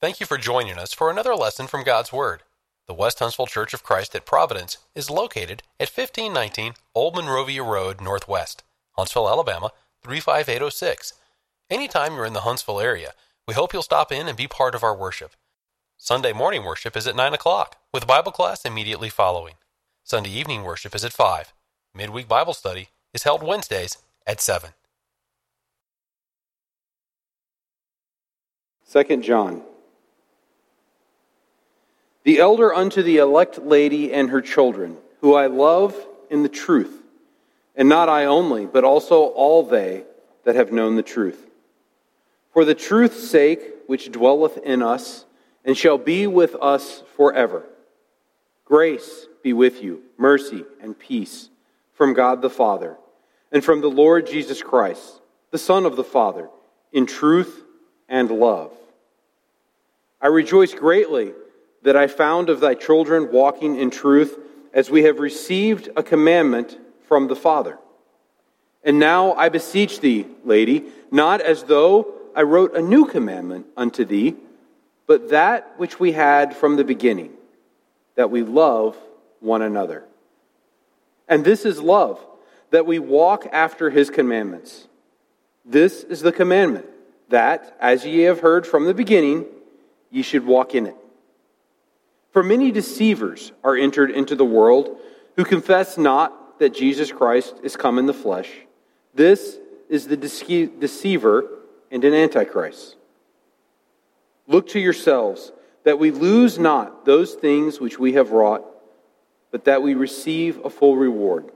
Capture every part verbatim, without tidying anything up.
Thank you for joining us for another lesson from God's Word. The West Huntsville Church of Christ at Providence is located at fifteen nineteen Old Monrovia Road Northwest, Huntsville, Alabama, three five eight oh six. Anytime you're in the Huntsville area, we hope you'll stop in and be part of our worship. Sunday morning worship is at nine o'clock, with Bible class immediately following. Sunday evening worship is at five. Midweek Bible study is held Wednesdays at seven. Second John. The elder unto the elect lady and her children, who I love in the truth, and not I only, but also all they that have known the truth. For the truth's sake, which dwelleth in us, and shall be with us forever. Grace be with you, mercy and peace, from God the Father, and from the Lord Jesus Christ, the Son of the Father, in truth and love. I rejoice greatly that I found of thy children walking in truth, as we have received a commandment from the Father. And now I beseech thee, lady, not as though I wrote a new commandment unto thee, but that which we had from the beginning, that we love one another. And this is love, that we walk after his commandments. This is the commandment, that, as ye have heard from the beginning, ye should walk in it. For many deceivers are entered into the world, who confess not that Jesus Christ is come in the flesh. This is the dece- deceiver and an antichrist. Look to yourselves, that we lose not those things which we have wrought, but that we receive a full reward.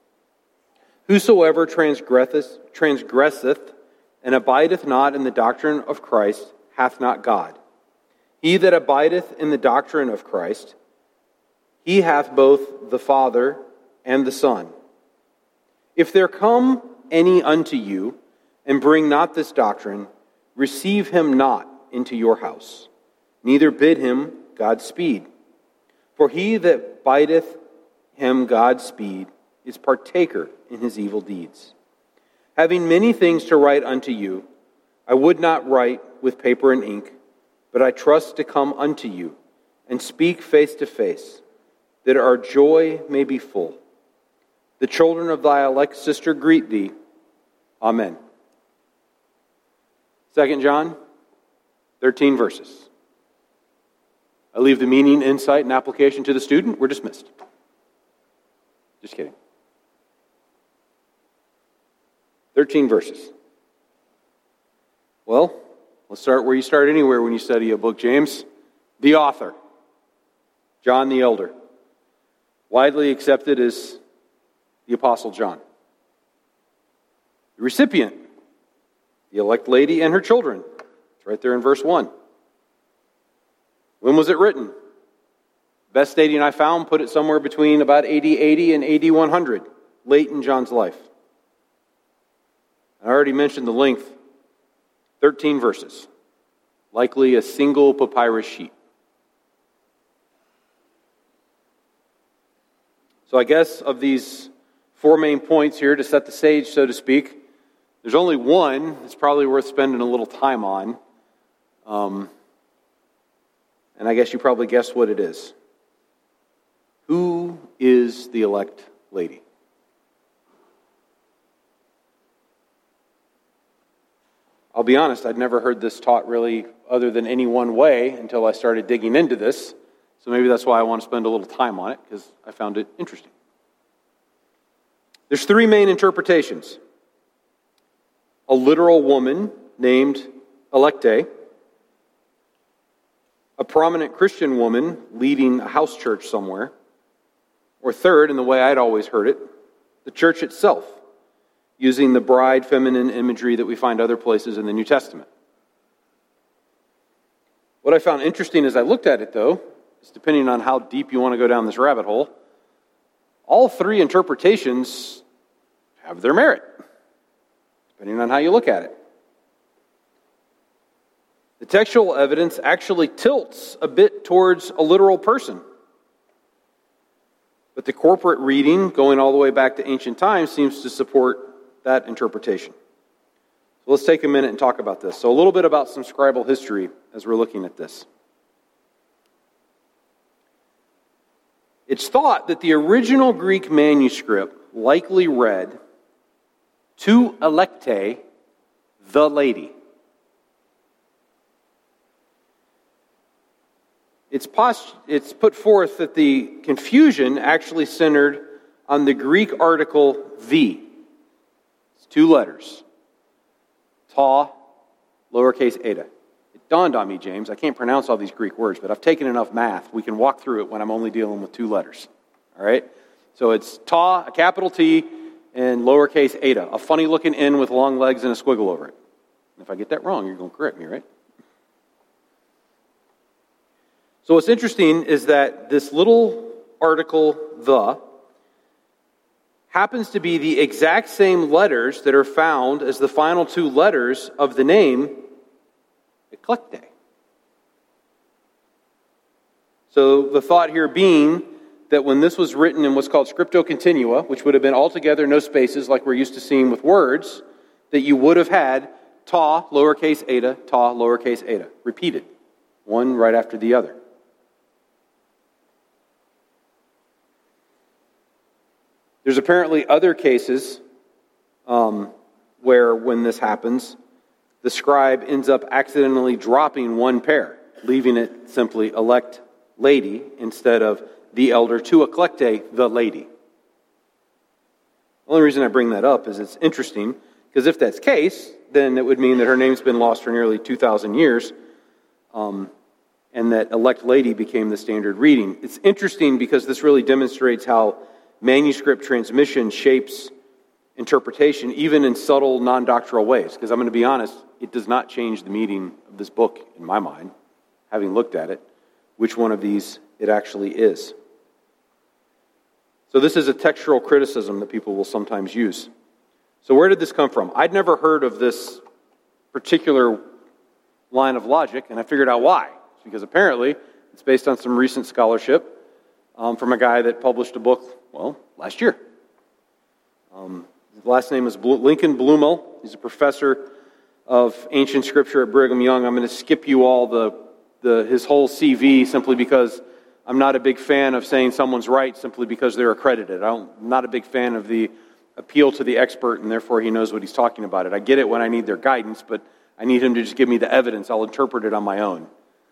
Whosoever transgresseth, transgresseth and abideth not in the doctrine of Christ hath not God. He that abideth in the doctrine of Christ, he hath both the Father and the Son. If there come any unto you, and bring not this doctrine, receive him not into your house, neither bid him Godspeed. For he that bideth him Godspeed is partaker in his evil deeds. Having many things to write unto you, I would not write with paper and ink, but I trust to come unto you, and speak face to face, that our joy may be full. The children of thy elect sister greet thee. Amen. Second John, thirteen verses. I leave the meaning, insight, and application to the student. We're dismissed. Just kidding. thirteen verses. Well, let's start where you start anywhere when you study a book, James. The author, John the Elder, widely accepted as the Apostle John. The recipient, the elect lady and her children. It's right there in verse one. When was it written? Best dating I found put it somewhere between about A D eighty and A D one hundred, late in John's life. I already mentioned the length, thirteen verses, likely a single papyrus sheet. So I guess of these four main points here to set the stage, so to speak, there's only one that's probably worth spending a little time on. Um, and I guess you probably guessed what it is. Who is the elect lady? I'll be honest, I'd never heard this taught really other than any one way until I started digging into this. So maybe that's why I want to spend a little time on it, because I found it interesting. There's three main interpretations. A literal woman named Electe, a prominent Christian woman leading a house church somewhere, or third, in the way I'd always heard it, the church itself, using the bride feminine imagery that we find other places in the New Testament. What I found interesting as I looked at it, though, is depending on how deep you want to go down this rabbit hole, all three interpretations have their merit, depending on how you look at it. The textual evidence actually tilts a bit towards a literal person. But the corporate reading, going all the way back to ancient times, seems to support that interpretation. So let's take a minute and talk about this. So a little bit about some scribal history as we're looking at this. It's thought that the original Greek manuscript likely read, "To electe, the lady." It's, post- it's put forth that the confusion actually centered on the Greek article "the." It's two letters. Ta, lowercase eta. It dawned on me, James, I can't pronounce all these Greek words, but I've taken enough math. We can walk through it when I'm only dealing with two letters. All right? So it's ta, a capital T, and lowercase eta, a funny-looking N with long legs and a squiggle over it. If I get that wrong, you're going to correct me, right? So what's interesting is that this little article, the, happens to be the exact same letters that are found as the final two letters of the name eklekte. So the thought here being that when this was written in what's called scripto continua, which would have been altogether no spaces like we're used to seeing with words, that you would have had ta, lowercase eta, ta, lowercase eta, repeated, one right after the other. There's apparently other cases um, where when this happens, the scribe ends up accidentally dropping one pair, leaving it simply elect lady instead of the elder, to eklekte, the lady. The only reason I bring that up is it's interesting, because if that's the case, then it would mean that her name's been lost for nearly two thousand years, um, and that elect lady became the standard reading. It's interesting because this really demonstrates how manuscript transmission shapes interpretation, even in subtle, non-doctrinal ways. Because I'm going to be honest, it does not change the meaning of this book, in my mind, having looked at it, which one of these it actually is. So this is a textual criticism that people will sometimes use. So where did this come from? I'd never heard of this particular line of logic, and I figured out why. It's because apparently it's based on some recent scholarship um, from a guy that published a book, well, last year. Um, his last name is Lincoln Blumel. He's a professor of ancient scripture at Brigham Young. I'm going to skip you all the, the his whole C V simply because I'm not a big fan of saying someone's right simply because they're accredited. I don't, I'm not a big fan of the appeal to the expert and therefore he knows what he's talking about. It. I get it when I need their guidance, but I need him to just give me the evidence. I'll interpret it on my own.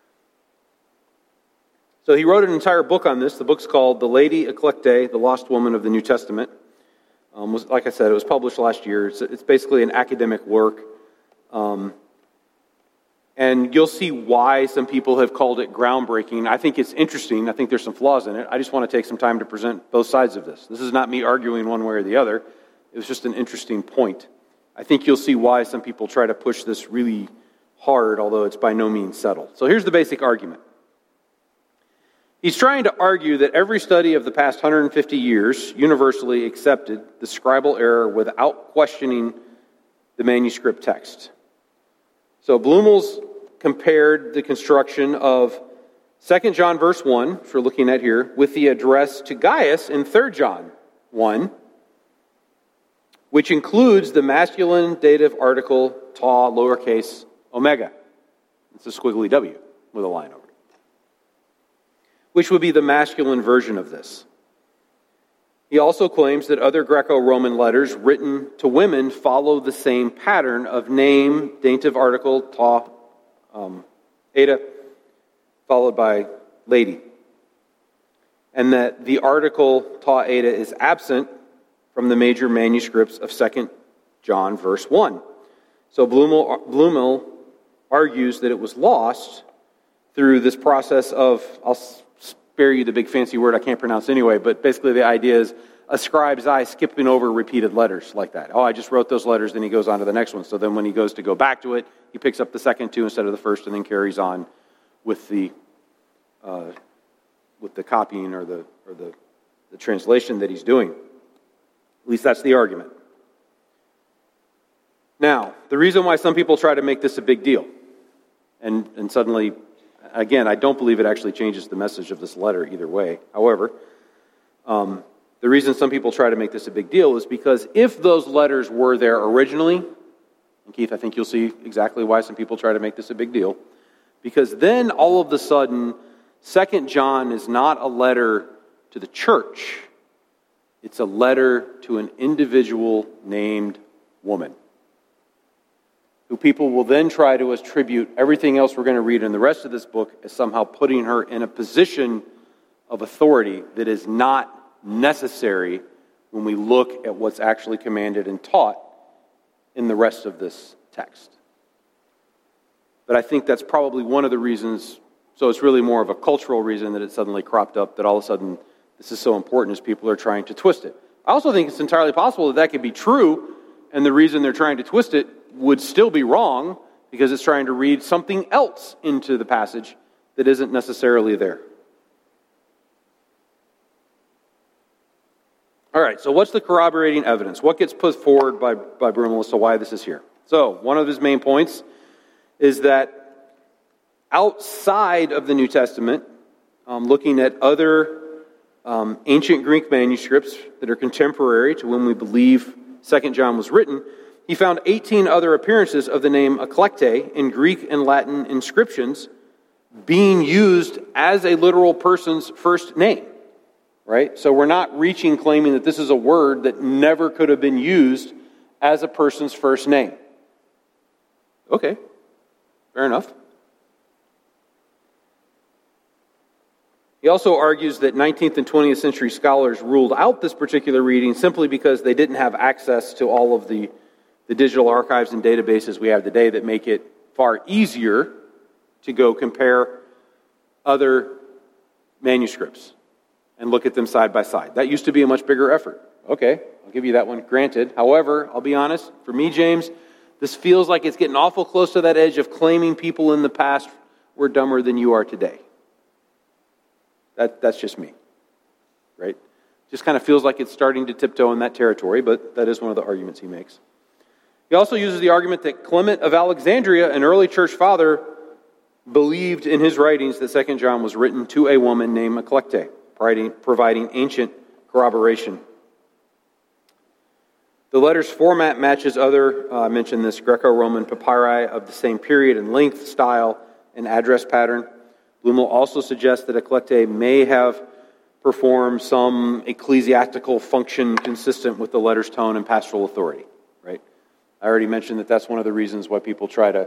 So he wrote an entire book on this. The book's called The Lady Eklekte, the Lost Woman of the New Testament. Um, was, like I said, it was published last year. It's, it's basically an academic work. Um, and you'll see why some people have called it groundbreaking. I think it's interesting. I think there's some flaws in it. I just want to take some time to present both sides of this. This is not me arguing one way or the other. It was just an interesting point. I think you'll see why some people try to push this really hard, although it's by no means settled. So here's the basic argument. He's trying to argue that every study of the past one hundred fifty years universally accepted the scribal error without questioning the manuscript text. So Blumel's compared the construction of Second John verse one, which we're looking at here, with the address to Gaius in Third John one, which includes the masculine dative article ta, lowercase omega. It's a squiggly W with a line over it, which would be the masculine version of this. He also claims that other Greco-Roman letters written to women follow the same pattern of name, dative article, ta, um, eta, followed by lady. And that the article ta, eta is absent from the major manuscripts of Second John verse one. So Blumel, Blumel argues that it was lost through this process of, I'll spare you the big fancy word I can't pronounce anyway, but basically the idea is a scribe's eye skipping over repeated letters like that. Oh, I just wrote those letters, then he goes on to the next one. So then when he goes to go back to it, he picks up the second two instead of the first and then carries on with the uh, with the copying or the or the, the translation that he's doing. At least that's the argument. Now, the reason why some people try to make this a big deal, and, and suddenly, again, I don't believe it actually changes the message of this letter either way. However, um, the reason some people try to make this a big deal is because if those letters were there originally, And Keith, I think you'll see exactly why some people try to make this a big deal. Because then all of a sudden, Second John is not a letter to the church. It's a letter to an individual named woman, who people will then try to attribute everything else we're going to read in the rest of this book as somehow putting her in a position of authority that is not necessary when we look at what's actually commanded and taught in the rest of this text. But I think that's probably one of the reasons, so it's really more of a cultural reason that it suddenly cropped up, that all of a sudden this is so important as people are trying to twist it. I also think it's entirely possible that that could be true, and the reason they're trying to twist it would still be wrong, because it's trying to read something else into the passage that isn't necessarily there. All right, so what's the corroborating evidence? What gets put forward by, by Brumel as to why this is here? So, one of his main points is that outside of the New Testament, um, looking at other um, ancient Greek manuscripts that are contemporary to when we believe Second John was written, he found eighteen other appearances of the name eklekte in Greek and Latin inscriptions being used as a literal person's first name. Right? So we're not reaching claiming that this is a word that never could have been used as a person's first name. Okay, fair enough. He also argues that nineteenth and twentieth century scholars ruled out this particular reading simply because they didn't have access to all of the, the digital archives and databases we have today that make it far easier to go compare other manuscripts and look at them side by side. That used to be a much bigger effort. Okay, I'll give you that one, granted. However, I'll be honest, for me, James, this feels like it's getting awful close to that edge of claiming people in the past were dumber than you are today. That, that's just me, right? Just kind of feels like it's starting to tiptoe in that territory, but that is one of the arguments he makes. He also uses the argument that Clement of Alexandria, an early church father, believed in his writings that Second John was written to a woman named eklekte, providing ancient corroboration. The letter's format matches other, uh, I mentioned this, Greco-Roman papyri of the same period and length, style, and address pattern. Blumel also suggests that eklekte may have performed some ecclesiastical function consistent with the letter's tone and pastoral authority. Right? I already mentioned that that's one of the reasons why people try to,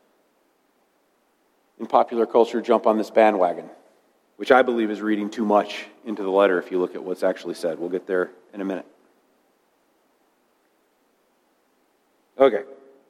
in popular culture, jump on this bandwagon, which I believe is reading too much into the letter if you look at what's actually said. We'll get there in a minute. Okay.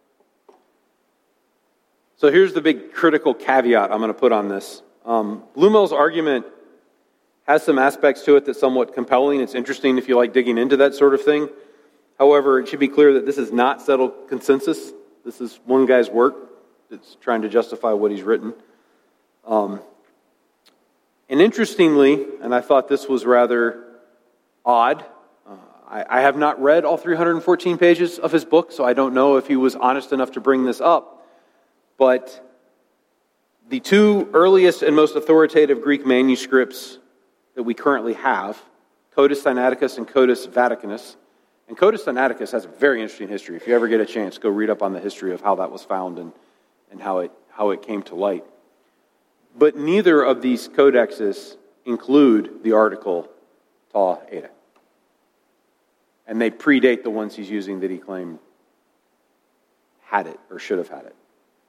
So here's the big critical caveat I'm going to put on this. Um, Blumel's argument has some aspects to it that's somewhat compelling. It's interesting if you like digging into that sort of thing. However, it should be clear that this is not settled consensus. This is one guy's work that's trying to justify what he's written. Um, and interestingly, and I thought this was rather odd, uh, I, I have not read all three hundred fourteen pages of his book, so I don't know if he was honest enough to bring this up. But the two earliest and most authoritative Greek manuscripts that we currently have, Codex Sinaiticus and Codex Vaticanus, and Codex Sinaiticus has a very interesting history. If you ever get a chance, go read up on the history of how that was found and, and how it how it came to light. But neither of these codexes include the article Ta Eta. And they predate the ones he's using that he claimed had it or should have had it.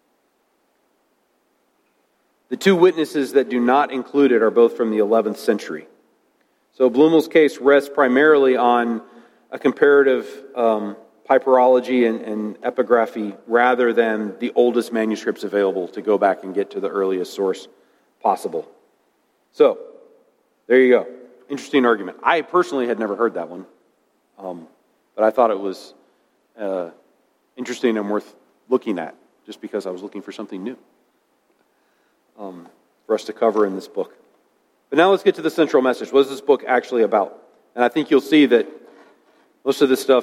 The two witnesses that do not include it are both from the eleventh century. So Blumel's case rests primarily on a comparative um, papyrology and, and epigraphy rather than the oldest manuscripts available to go back and get to the earliest source possible. So, there you go. Interesting argument. I personally had never heard that one, um, but I thought it was uh, interesting and worth looking at just because I was looking for something new um, for us to cover in this book. But now let's get to the central message. What is this book actually about? And I think you'll see that most of this stuff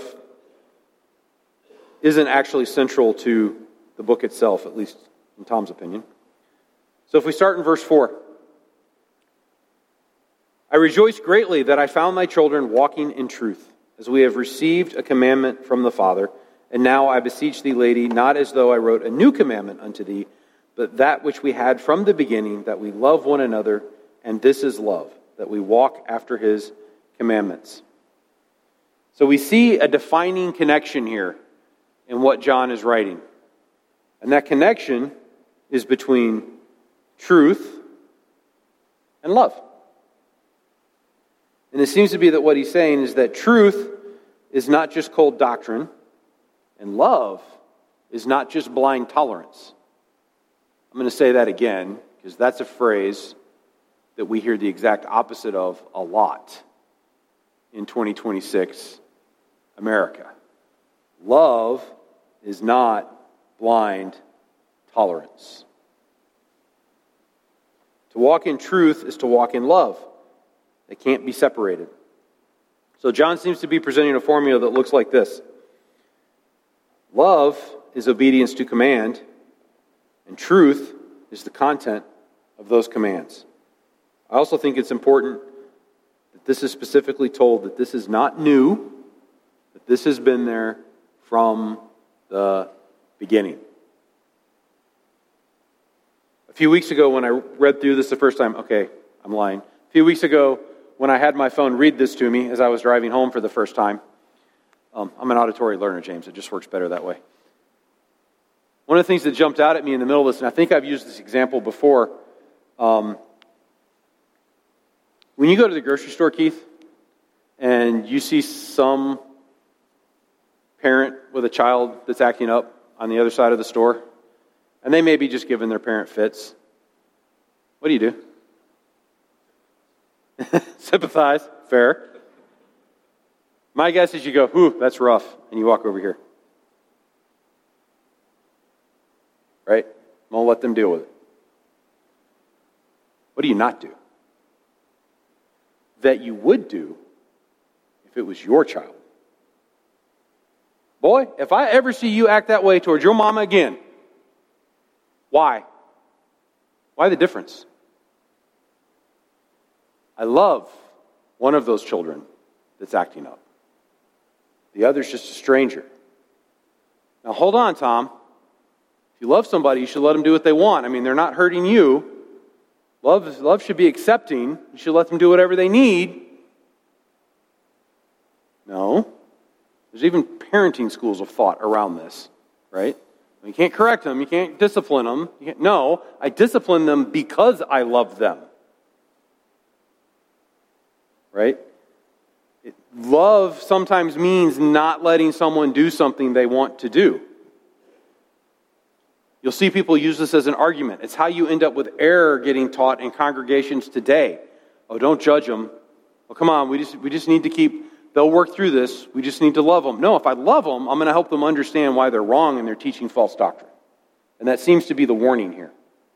isn't actually central to the book itself, at least in Tom's opinion. So if we start in verse four. I rejoice greatly that I found thy children walking in truth, as we have received a commandment from the Father. And now I beseech thee, lady, not as though I wrote a new commandment unto thee, but that which we had from the beginning, that we love one another, and this is love, that we walk after his commandments. So we see a defining connection here in what John is writing. And that connection is between truth and love. And it seems to be that what he's saying is that truth is not just cold doctrine, and love is not just blind tolerance. I'm going to say that again, because that's a phrase that we hear the exact opposite of a lot in twenty twenty-six America. Love is not blind tolerance. To walk in truth is to walk in love. They can't be separated. So John seems to be presenting a formula that looks like this. Love is obedience to command, and truth is the content of those commands. I also think it's important that this is specifically told that this is not new, that this has been there from the beginning. A few weeks ago when I read through this the first time, okay, I'm lying. A few weeks ago when I had my phone read this to me as I was driving home for the first time, um, I'm an auditory learner, James. It just works better that way. One of the things that jumped out at me in the middle of this, and I think I've used this example before, um, when you go to the grocery store, Keith, and you see some parent with a child that's acting up on the other side of the store, and they may be just giving their parent fits, what do you do? Sympathize. Fair. My guess is you go, whew, that's rough, and you walk over here. Right? I'm going to let them deal with it. What do you not do? That you would do if it was your child. Boy, if I ever see you act that way towards your mama again, why? Why the difference? I love one of those children that's acting up. The other's just a stranger. Now hold on, Tom. If you love somebody, you should let them do what they want. I mean, they're not hurting you. Love, love should be accepting. You should let them do whatever they need. No. There's even parenting schools of thought around this, right? You can't correct them. You can't discipline them. You can't, no, I discipline them because I love them. Right? It, love sometimes means not letting someone do something they want to do. You'll see people use this as an argument. It's how you end up with error getting taught in congregations today. Oh, don't judge them. Oh, come on, we just we just need to keep, they'll work through this. We just need to love them. No, if I love them, I'm going to help them understand why they're wrong and they're teaching false doctrine. And that seems to be the warning here.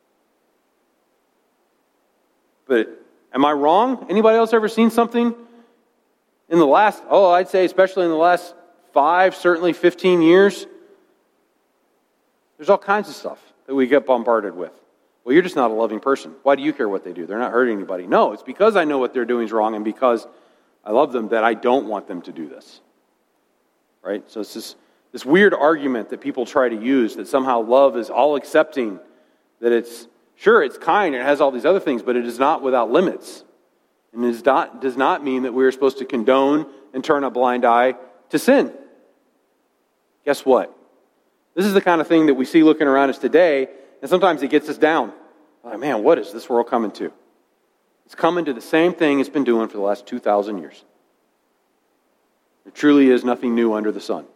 But am I wrong? Anybody else ever seen something in the last, oh, I'd say especially in the last five, certainly fifteen years? There's all kinds of stuff that we get bombarded with. Well, you're just not a loving person. Why do you care what they do? They're not hurting anybody. No, it's because I know what they're doing is wrong and because I love them that I don't want them to do this. Right? So it's this, this weird argument that people try to use that somehow love is all accepting, that it's, sure, it's kind, it has all these other things, but it is not without limits. And it is not, does not mean that we're supposed to condone and turn a blind eye to sin. Guess what? This is the kind of thing that we see looking around us today, and sometimes it gets us down. Like, man, what is this world coming to? It's coming to the same thing it's been doing for the last two thousand years. There truly is nothing new under the sun.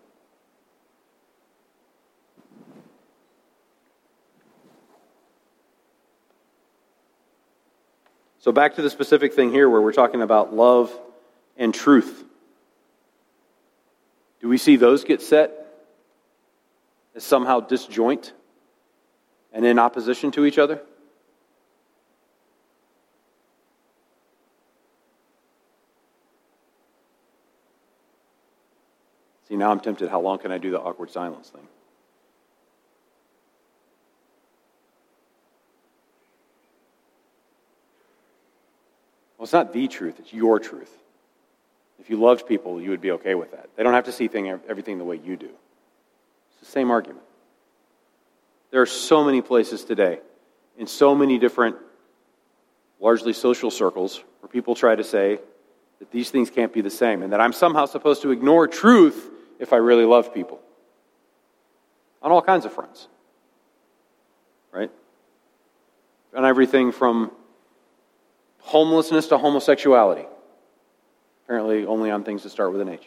So back to the specific thing here where we're talking about love and truth. Do we see those get set as somehow disjoint and in opposition to each other? See, now I'm tempted. How long can I do the awkward silence thing? Well, it's not the truth. It's your truth. If you loved people, you would be okay with that. They don't have to see thing, everything the way you do. It's the same argument. There are so many places today, in so many different, largely social circles, where people try to say that these things can't be the same, and that I'm somehow supposed to ignore truth if I really love people. On all kinds of fronts. Right? On everything from homelessness to homosexuality. Apparently only on things that start with an H.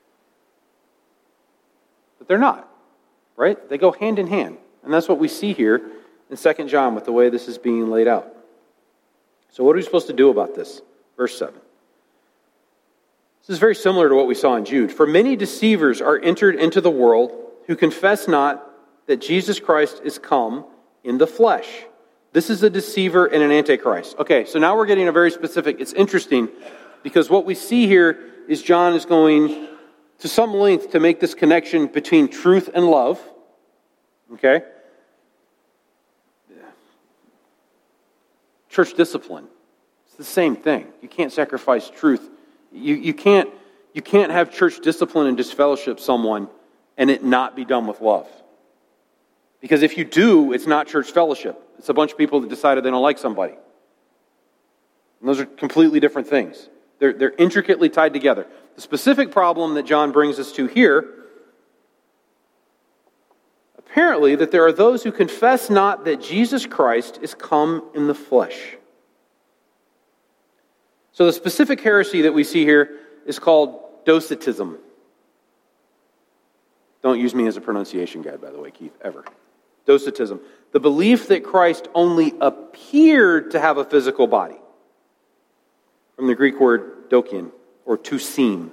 But they're not. Right? They go hand in hand. And that's what we see here in Second John with the way this is being laid out. So what are we supposed to do about this? Verse seven. This is very similar to what we saw in Jude. For many deceivers are entered into the world who confess not that Jesus Christ is come in the flesh. This is a deceiver and an antichrist. Okay, so now we're getting a very specific. It's interesting because what we see here is John is going to some length to make this connection between truth and love. Okay? Church discipline. It's the same thing. You can't sacrifice truth. You, you can't you can't have church discipline and disfellowship someone and it not be done with love. Because if you do, it's not church fellowship. It's a bunch of people that decided they don't like somebody. And those are completely different things. They're, they're intricately tied together. The specific problem that John brings us to here, apparently, that there are those who confess not that Jesus Christ is come in the flesh. So the specific heresy that we see here is called Docetism. Don't use me as a pronunciation guide, by the way, Keith, ever. Docetism. The belief that Christ only appeared to have a physical body. From the Greek word dokion, or to seem.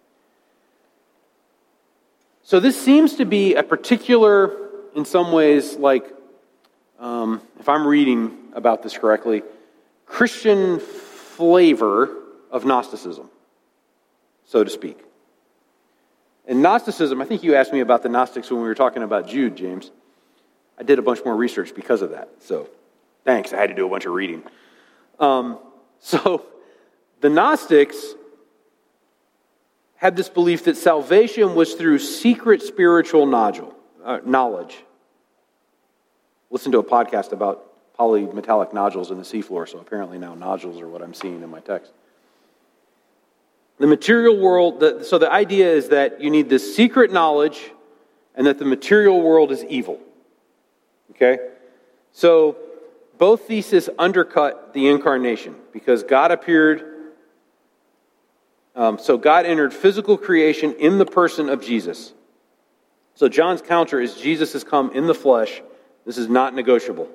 So this seems to be a particular, in some ways, like, um, if I'm reading about this correctly, Christian flavor of Gnosticism, so to speak. And Gnosticism, I think you asked me about the Gnostics when we were talking about Jude, James. I did a bunch more research because of that. So, thanks. I had to do a bunch of reading. Um, so, the Gnostics had this belief that salvation was through secret spiritual nodule, uh, knowledge. Listen to a podcast about polymetallic nodules in the seafloor, so apparently now nodules are what I'm seeing in my text. The material world, the, so the idea is that you need this secret knowledge and that the material world is evil. Okay? So, both theses undercut the incarnation because God appeared, um, so God entered physical creation in the person of Jesus. So John's counter is Jesus has come in the flesh. This is not negotiable.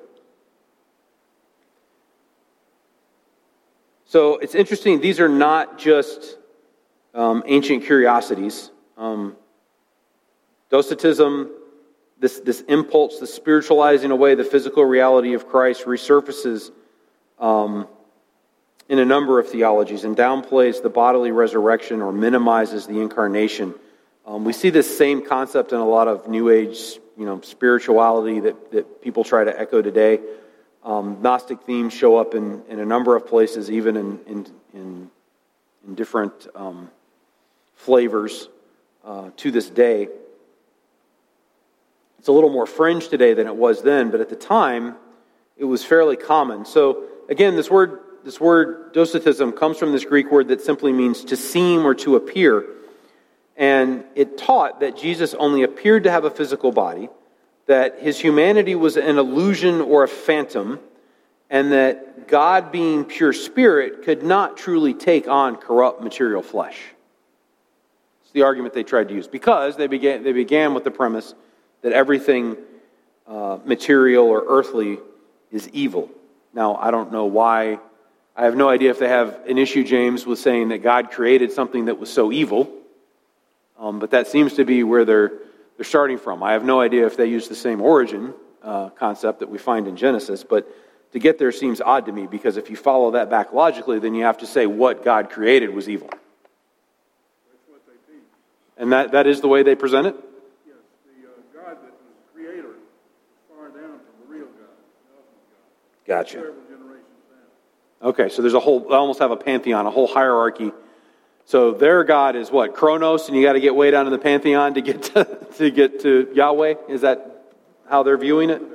So it's interesting, these are not just um, ancient curiosities. Um, Docetism, this, this impulse, the spiritualizing away the physical reality of Christ resurfaces um, in a number of theologies and downplays the bodily resurrection or minimizes the incarnation. Um, we see this same concept in a lot of New Age, you know, spirituality that, that people try to echo today. Um, Gnostic themes show up in, in a number of places, even in in, in, in different um, flavors uh, to this day. It's a little more fringe today than it was then, but at the time, it was fairly common. So, again, this word, this word docetism comes from this Greek word that simply means to seem or to appear. And it taught that Jesus only appeared to have a physical body, that his humanity was an illusion or a phantom, and that God, being pure spirit, could not truly take on corrupt material flesh. It's the argument they tried to use, because they began, they began with the premise that everything uh, material or earthly is evil. Now, I don't know why. I have no idea if they have an issue, James, with saying that God created something that was so evil, um, but that seems to be where they're They're starting from. I have no idea if they use the same origin uh, concept that we find in Genesis, but to get there seems odd to me, because if you follow that back logically, then you have to say what God created was evil. That's what they teach. And that, that is the way they present it? Yes, the uh, God that was the creator is far down from the real God, the ultimate God. Gotcha. Several generations down. Okay, so there's a whole, I almost have a pantheon, a whole hierarchy So their God is what? Kronos, and you got to get way down in the pantheon to get to, to get to Yahweh? Is that how they're viewing it?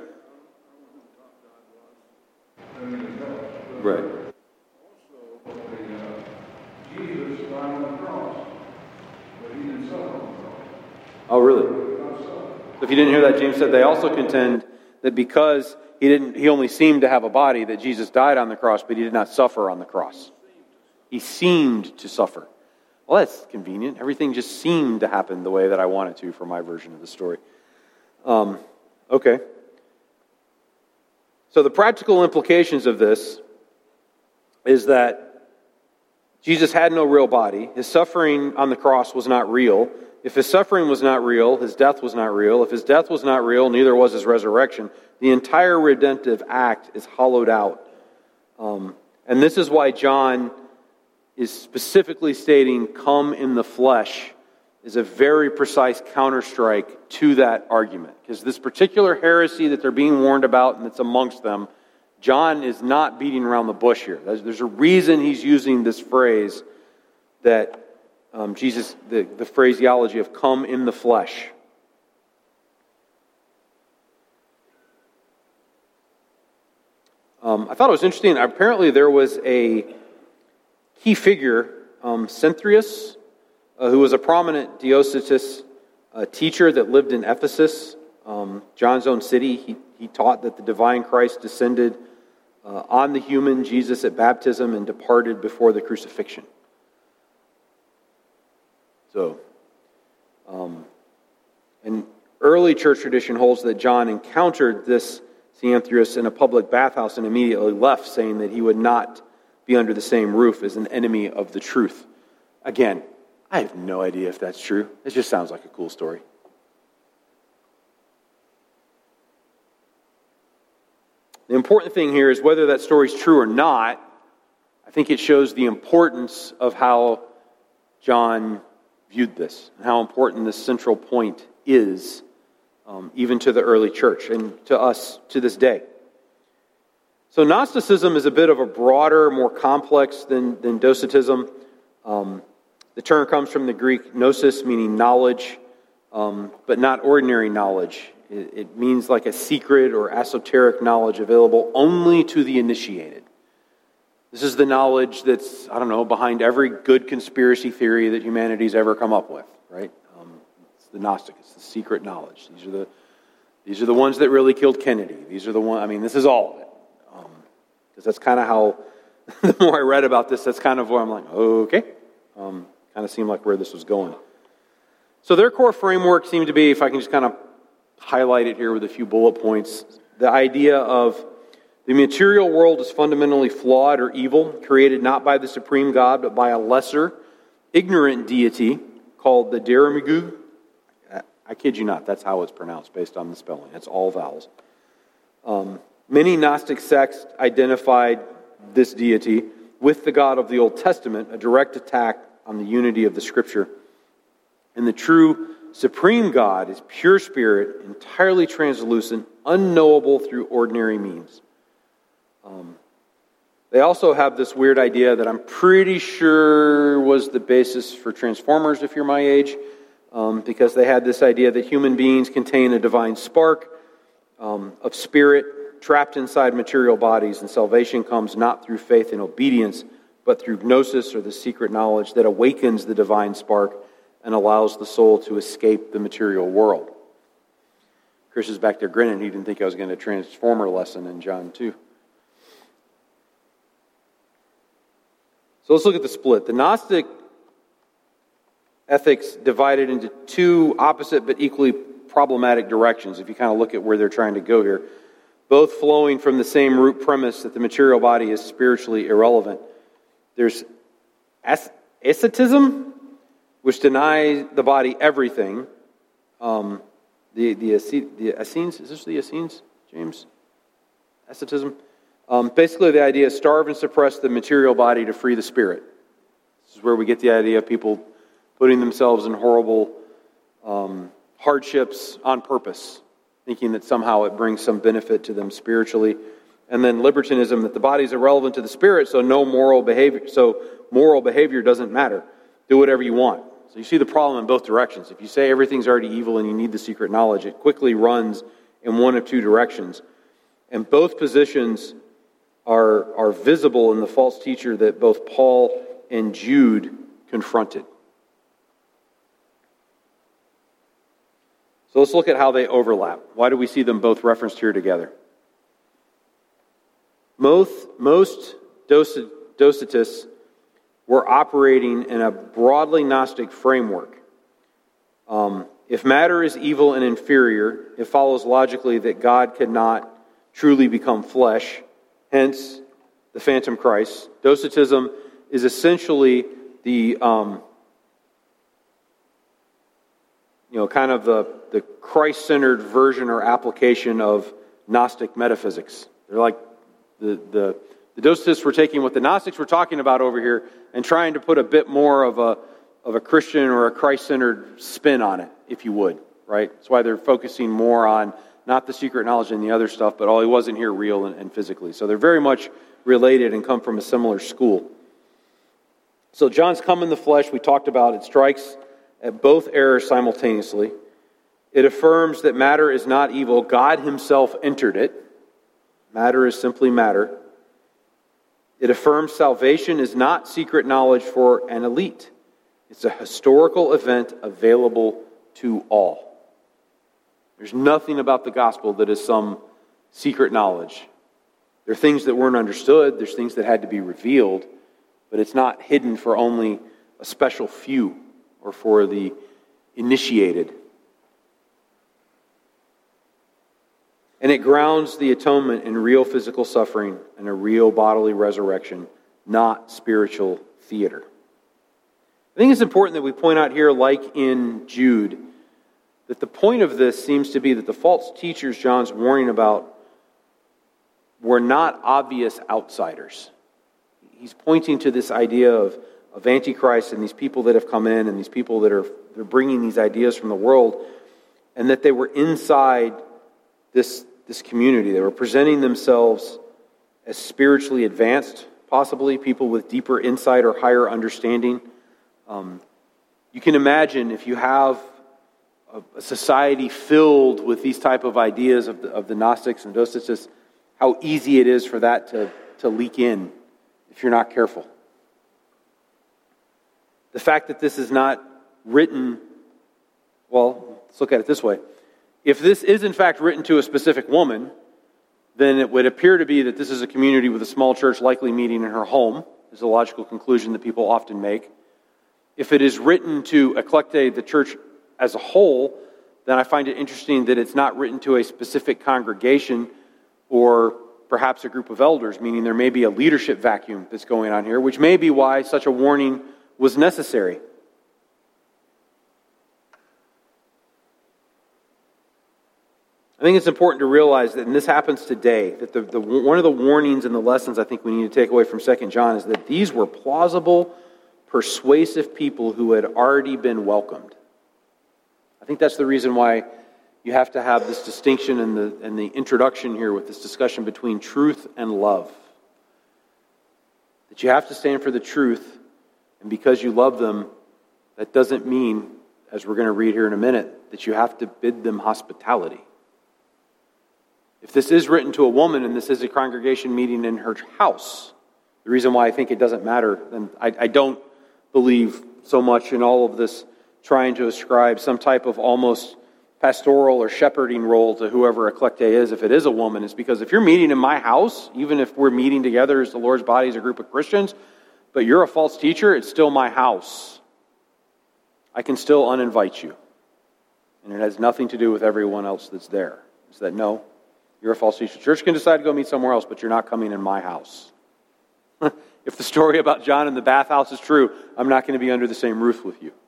Right. Oh, really? So if you didn't hear that, James said they also contend that because he didn't, he only seemed to have a body, that Jesus died on the cross, but he did not suffer on the cross. He seemed to suffer. Well, that's convenient. Everything just seemed to happen the way that I want it to for my version of the story. Um, okay. So the practical implications of this is that Jesus had no real body. His suffering on the cross was not real. If his suffering was not real, his death was not real. If his death was not real, neither was his resurrection. The entire redemptive act is hollowed out. Um, and this is why John is specifically stating, come in the flesh, is a very precise counterstrike to that argument. Because this particular heresy that they're being warned about and that's amongst them, John is not beating around the bush here. There's, there's a reason he's using this phrase that um, Jesus, the, the phraseology of come in the flesh. Um, I thought it was interesting. Apparently there was a key figure, um, Cynthius, uh, who was a prominent Dioscetus uh, teacher that lived in Ephesus, um, John's own city. He, he taught that the divine Christ descended uh, on the human Jesus at baptism and departed before the crucifixion. So, um, and early church tradition holds that John encountered this Cynthius in a public bathhouse and immediately left, saying that he would not be under the same roof as an enemy of the truth. Again, I have no idea if that's true. It just sounds like a cool story. The important thing here is whether that story is true or not. I think it shows the importance of how John viewed this and how important this central point is, um, even to the early church and to us to this day. So Gnosticism is a bit of a broader, more complex than, than Docetism. Um, the term comes from the Greek gnosis, meaning knowledge, um, but not ordinary knowledge. It, it means like a secret or esoteric knowledge available only to the initiated. This is the knowledge that's, I don't know, behind every good conspiracy theory that humanity's ever come up with, right? Um, it's the Gnostic, it's the secret knowledge. These are the these are the ones that really killed Kennedy. These are the ones, I mean, this is all of it. Because um, that's kind of how, the more I read about this, that's kind of where I'm like, okay. Um, kind of seemed like where this was going. So their core framework seemed to be, if I can just kind of highlight it here with a few bullet points, the idea of the material world is fundamentally flawed or evil, created not by the supreme God, but by a lesser, ignorant deity called the Derimigu. I kid you not, that's how it's pronounced based on the spelling. It's all vowels. Um, many Gnostic sects identified this deity with the God of the Old Testament, a direct attack on the unity of the Scripture. And the true supreme God is pure spirit, entirely translucent, unknowable through ordinary means. Um, they also have this weird idea that I'm pretty sure was the basis for Transformers, if you're my age, um, because they had this idea that human beings contain a divine spark um, of spirit trapped inside material bodies, and salvation comes not through faith and obedience, but through gnosis, or the secret knowledge that awakens the divine spark and allows the soul to escape the material world. Chris is back there grinning. He didn't think I was going to Transformer lesson in John two. So let's look at the split. The Gnostic ethics divided into two opposite but equally problematic directions, if you kind of look at where they're trying to go here, both flowing from the same root premise that the material body is spiritually irrelevant. There's asceticism, which denies the body everything. Um, the the the Essenes, is this the Essenes, James? Asceticism. Um, basically, the idea is starve and suppress the material body to free the spirit. This is where we get the idea of people putting themselves in horrible um, hardships on purpose, thinking that somehow it brings some benefit to them spiritually. And then libertinism, that the body is irrelevant to the spirit, so no moral behavior. So moral behavior doesn't matter. do whatever you want. So you see the problem in both directions. If you say everything's already evil and you need the secret knowledge, it quickly runs in one of two directions. And both positions are, are visible in the false teacher that both Paul and Jude confronted. So let's look at how they overlap. Why do we see them both referenced here together? Most, most Docetists were operating in a broadly Gnostic framework. Um, if matter is evil and inferior, it follows logically that God could not truly become flesh, hence the phantom Christ. Docetism is essentially the, um, you know, kind of the, the Christ-centered version or application of Gnostic metaphysics. They're like the, the, the Docetists were taking what the Gnostics were talking about over here and trying to put a bit more of a of a Christian or a Christ-centered spin on it, if you would, right? That's why they're focusing more on not the secret knowledge and the other stuff, but all he wasn't here real and, and physically. So they're very much related and come from a similar school. So John's come in the flesh, we talked about, it strikes at both errors simultaneously. It affirms that matter is not evil. God himself entered it. Matter is simply matter. It affirms salvation is not secret knowledge for an elite. It's a historical event available to all. There's nothing about the gospel that is some secret knowledge. There are things that weren't understood. There's things that had to be revealed. But it's not hidden for only a special few or for the initiated. And it grounds the atonement in real physical suffering and a real bodily resurrection, not spiritual theater. I think it's important that we point out here, like in Jude, that the point of this seems to be that the false teachers John's warning about were not obvious outsiders. He's pointing to this idea of, of Antichrist and these people that have come in and these people that are they're bringing these ideas from the world, and that they were inside this, this community. They were presenting themselves as spiritually advanced, possibly, people with deeper insight or higher understanding. Um, you can imagine if you have a, a society filled with these type of ideas of the, of the Gnostics and Docetists, how easy it is for that to, to leak in if you're not careful. The fact that this is not written, well, let's look at it this way. If this is in fact written to a specific woman, then it would appear to be that this is a community with a small church likely meeting in her home, is a logical conclusion that people often make. If it is written to Eclecte, the church as a whole, then I find it interesting that it's not written to a specific congregation or perhaps a group of elders, meaning there may be a leadership vacuum that's going on here, which may be why such a warning was necessary. I think it's important to realize that, and this happens today, that the, the one of the warnings and the lessons I think we need to take away from Second John is that these were plausible, persuasive people who had already been welcomed. I think that's the reason why you have to have this distinction in the, in the introduction here with this discussion between truth and love. That you have to stand for the truth, and because you love them, that doesn't mean, as we're going to read here in a minute, that you have to bid them hospitality. If this is written to a woman and this is a congregation meeting in her house, the reason why I think it doesn't matter, and I, I don't believe so much in all of this trying to ascribe some type of almost pastoral or shepherding role to whoever Eclecte is, if it is a woman, is because if you're meeting in my house, even if we're meeting together as the Lord's body as a group of Christians, but you're a false teacher, it's still my house. I can still uninvite you. And it has nothing to do with everyone else that's there. It's that, no, you're a false teacher. Church can decide to go meet somewhere else, but you're not coming in my house. If the story about John in the bathhouse is true, I'm not going to be under the same roof with you.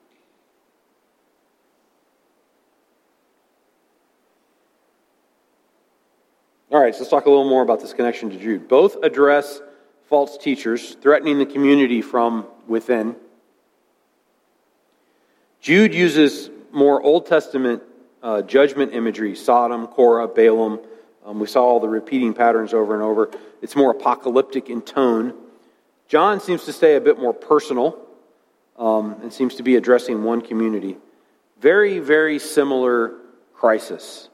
All right, so let's talk a little more about this connection to Jude. Both address false teachers threatening the community from within. Jude uses more Old Testament uh, judgment imagery, Sodom, Korah, Balaam. Um, we saw all the repeating patterns over and over. It's more apocalyptic in tone. John seems to stay a bit more personal. um, and seems to be addressing one community. Very, very similar crisis.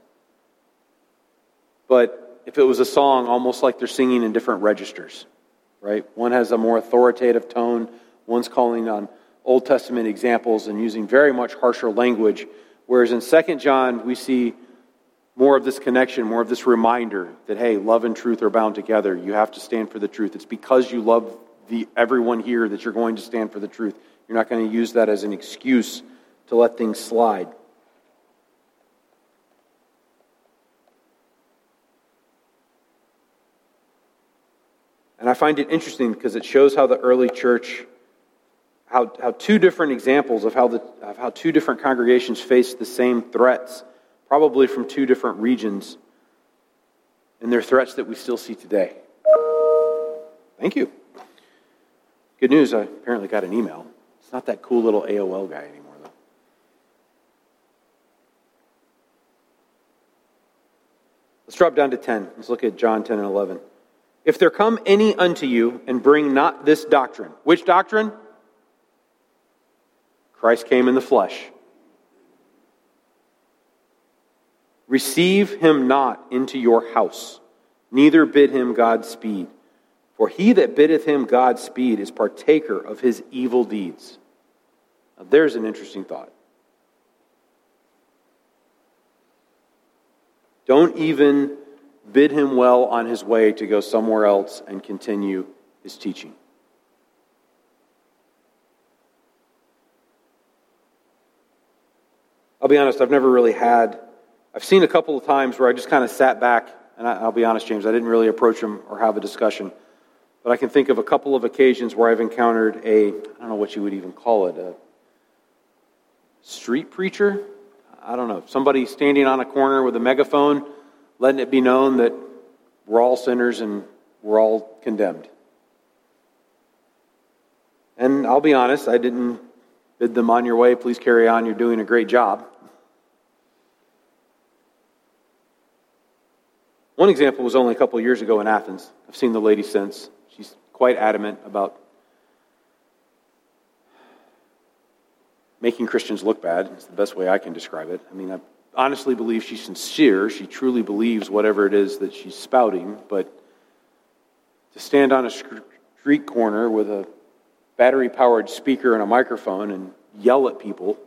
But if it was a song, almost like they're singing in different registers, right? One has a more authoritative tone. One's calling on Old Testament examples and using very much harsher language. Whereas in Second John, we see more of this connection, more of this reminder that, hey, love and truth are bound together. You have to stand for the truth. It's because you love the everyone here that you're going to stand for the truth. You're not going to use that as an excuse to let things slide. And I find it interesting because it shows how the early church, how, how two different examples of how the of how two different congregations faced the same threats, probably from two different regions, and they're threats that we still see today. Thank you. Good news, I apparently got an email. It's not that cool little A O L guy anymore, though. Let's drop down to ten. Let's look at John ten and eleven. If there come any unto you and bring not this doctrine. Which doctrine? Christ came in the flesh. Receive him not into your house, neither bid him Godspeed. For he that biddeth him Godspeed is partaker of his evil deeds. Now, there's an interesting thought. Don't even bid him well on his way to go somewhere else and continue his teaching. I'll be honest, I've never really had... I've seen a couple of times where I just kind of sat back, and I'll be honest, James, I didn't really approach him or have a discussion. But I can think of a couple of occasions where I've encountered a, I don't know what you would even call it, a street preacher? I don't know. Somebody standing on a corner with a megaphone, letting it be known that we're all sinners and we're all condemned. And I'll be honest, I didn't bid them on your way, please carry on, you're doing a great job. One example was only a couple of years ago in Athens. I've seen the lady since. She's quite adamant about making Christians look bad. It's the best way I can describe it. I mean, I honestly believe she's sincere. She truly believes whatever it is that she's spouting. But to stand on a street corner with a battery-powered speaker and a microphone and yell at people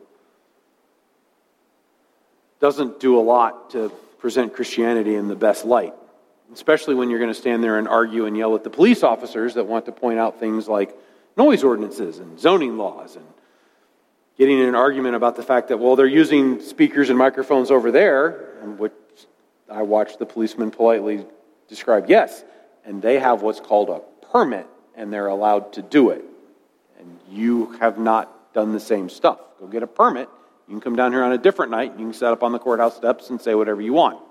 doesn't do a lot to present Christianity in the best light. Especially when you're going to stand there and argue and yell at the police officers that want to point out things like noise ordinances and zoning laws and getting in an argument about the fact that, well, they're using speakers and microphones over there, and which I watched the policeman politely describe, yes, and they have what's called a permit, and they're allowed to do it. And you have not done the same stuff. Go get a permit. You can come down here on a different night, and you can set up on the courthouse steps and say whatever you want.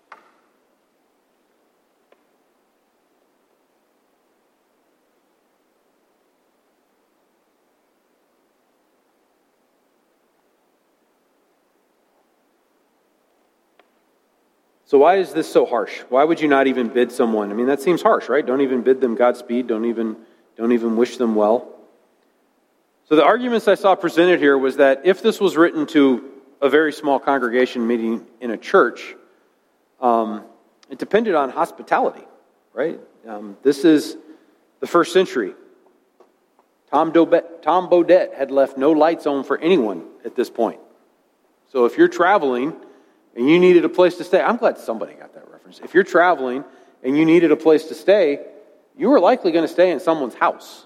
So why is this so harsh? Why would you not even bid someone? I mean, that seems harsh, right? Don't even bid them Godspeed. Don't even, don't even wish them well. So the arguments I saw presented here was that if this was written to a very small congregation meeting in a church, um, it depended on hospitality, right? Um, this is the first century. Tom, Dobet, Tom Bodett had left no lights on for anyone at this point. So if you're traveling and you needed a place to stay, I'm glad somebody got that reference. If you're traveling and you needed a place to stay, you were likely going to stay in someone's house.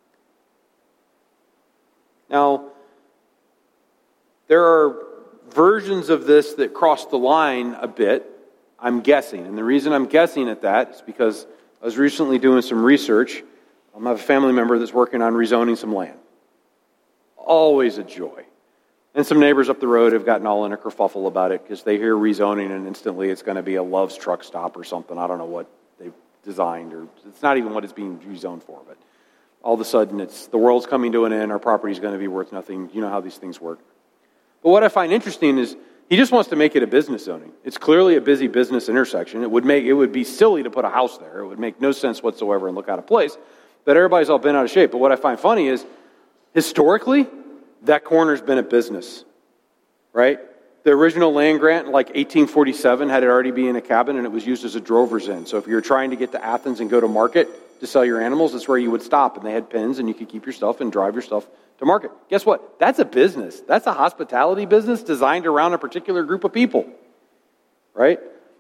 Now, there are versions of this that cross the line a bit, I'm guessing. And the reason I'm guessing at that is because I was recently doing some research. I have a family member that's working on rezoning some land. Always a joy. And some neighbors up the road have gotten all in a kerfuffle about it because they hear rezoning and instantly it's going to be a Love's truck stop or something. I don't know what they've designed, or it's not even what it's being rezoned for, but all of a sudden it's the world's coming to an end, our property's going to be worth nothing. You know how these things work. But what I find interesting is he just wants to make it a business zoning. It's clearly a busy business intersection. It would make it would be silly to put a house there. It would make no sense whatsoever and look out of place. But everybody's all bent out of shape. But what I find funny is Historically, that corner's been a business, right? The original land grant in like eighteen forty-seven had it already be in a cabin, and it was used as a drover's inn. So if you're trying to get to Athens and go to market to sell your animals, that's where you would stop. And they had pens, and you could keep your stuff and drive your stuff to market. Guess what? That's a business. That's a hospitality business designed around a particular group of people, right?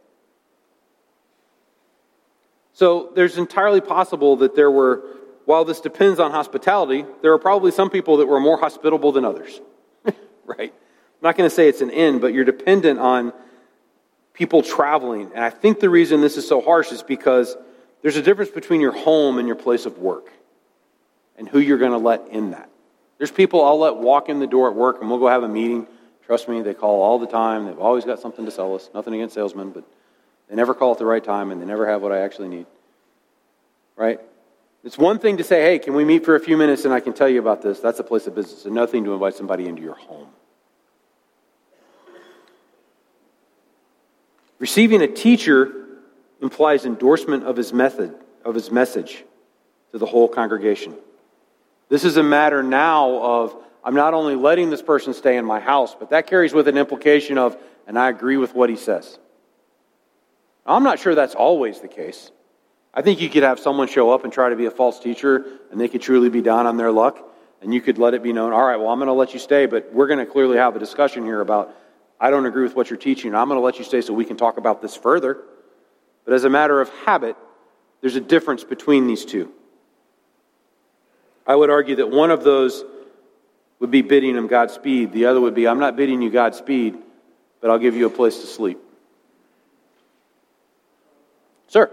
So there's entirely possible that there were, while this depends on hospitality, there are probably some people that were more hospitable than others, right? I'm not going to say it's an end, but you're dependent on people traveling. And I think the reason this is so harsh is because there's a difference between your home and your place of work and who you're going to let in that. There's people I'll let walk in the door at work and we'll go have a meeting. Trust me, they call all the time. They've always got something to sell us. Nothing against salesmen, but they never call at the right time and they never have what I actually need. Right? It's one thing to say, hey, can we meet for a few minutes and I can tell you about this? That's a place of business. Another thing to invite somebody into your home. Receiving a teacher implies endorsement of his method, of his message to the whole congregation. This is a matter now of, I'm not only letting this person stay in my house, but that carries with an implication of, and I agree with what he says. Now, I'm not sure that's always the case. I think you could have someone show up and try to be a false teacher, and they could truly be down on their luck, and you could let it be known, all right, well, I'm going to let you stay, but we're going to clearly have a discussion here about, I don't agree with what you're teaching, I'm going to let you stay so we can talk about this further. But as a matter of habit, there's a difference between these two. I would argue that one of those would be bidding him Godspeed. The other would be, I'm not bidding you Godspeed, but I'll give you a place to sleep. Sir?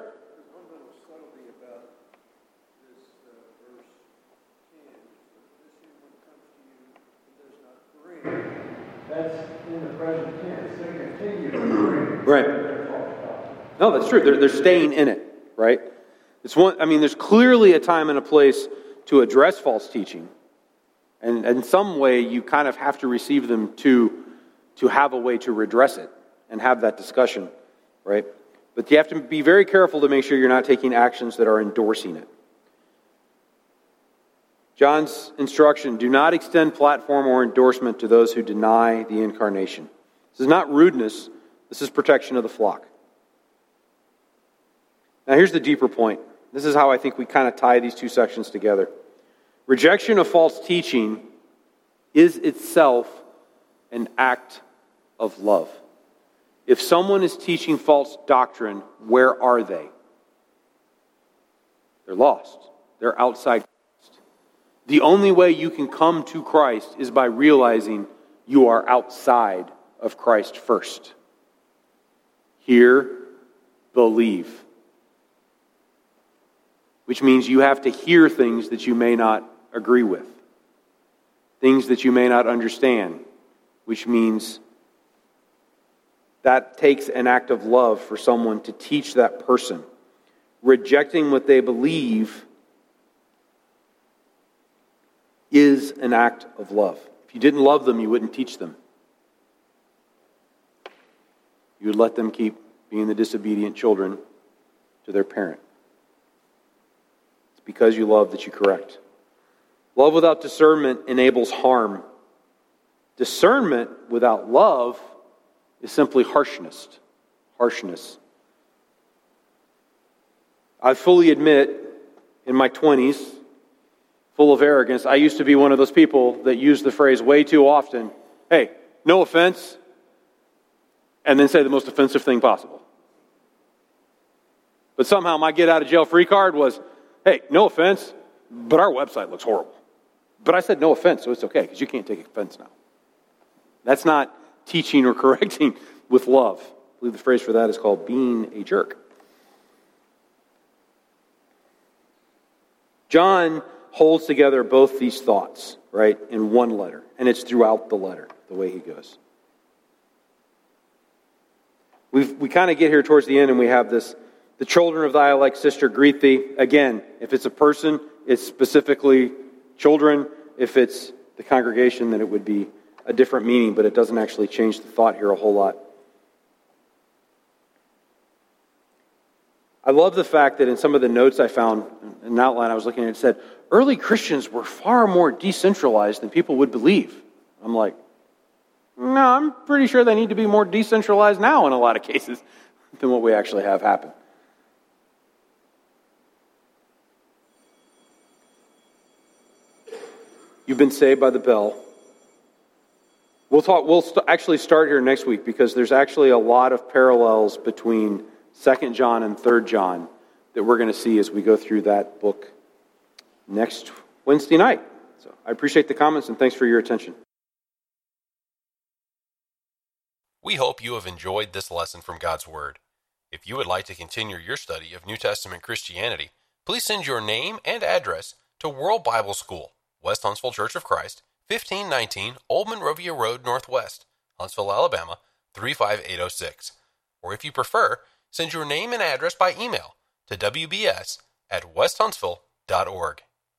That's in the present tense. They continue to bring. Right. No, that's true. They're, they're staying in it, right? It's one. I mean, there's clearly a time and a place to address false teaching. And, and in some way, you kind of have to receive them to, to have a way to redress it and have that discussion, right? But you have to be very careful to make sure you're not taking actions that are endorsing it. John's instruction, do not extend platform or endorsement to those who deny the incarnation. This is not rudeness. This is protection of the flock. Now here's the deeper point. This is how I think we kind of tie these two sections together. Rejection of false teaching is itself an act of love. If someone is teaching false doctrine, where are they? They're lost. They're outside Christ. The only way you can come to Christ is by realizing you are outside of Christ first. Hear, believe. Which means you have to hear things that you may not agree with. Things that you may not understand. Which means that takes an act of love for someone to teach that person. Rejecting what they believe is an act of love. If you didn't love them, you wouldn't teach them. You would let them keep being the disobedient children to their parent. It's because you love that you correct. Love without discernment enables harm. Discernment without love is simply harshness. Harshness. I fully admit, in my twenties, full of arrogance, I used to be one of those people that used the phrase way too often, hey, no offense, and then say the most offensive thing possible. But somehow my get out of jail free card was, hey, no offense, but our website looks horrible. But I said no offense, so it's okay, because you can't take offense now. That's not teaching or correcting with love. I believe the phrase for that is called being a jerk. John holds together both these thoughts, right, in one letter. And it's throughout the letter, the way he goes. We've, we kind of get here towards the end and we have this, the children of thy elect sister greet thee. Again, if it's a person, it's specifically children. If it's the congregation, then it would be a different meaning, but it doesn't actually change the thought here a whole lot. I love the fact that in some of the notes I found, an outline I was looking at, it said, early Christians were far more decentralized than people would believe. I'm like, no, I'm pretty sure they need to be more decentralized now in a lot of cases than what we actually have happen. You've been saved by the bell. We'll talk. We'll st- actually start here next week because there's actually a lot of parallels between Second John and Third John that we're going to see as we go through that book next Wednesday night. So I appreciate the comments and thanks for your attention. We hope you have enjoyed this lesson from God's Word. If you would like to continue your study of New Testament Christianity, please send your name and address to World Bible School, West Huntsville Church of Christ, fifteen nineteen Old Monrovia Road Northwest, Huntsville, Alabama, three five eight oh six. Or if you prefer, send your name and address by email to w b s at west huntsville dot org.